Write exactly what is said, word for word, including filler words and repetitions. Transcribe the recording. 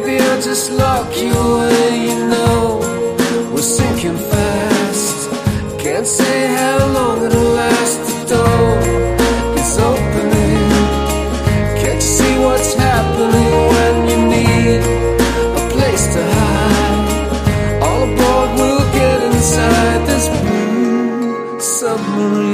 maybe I'll just lock you away. You know, we're sinking fast. Can't say how long it'll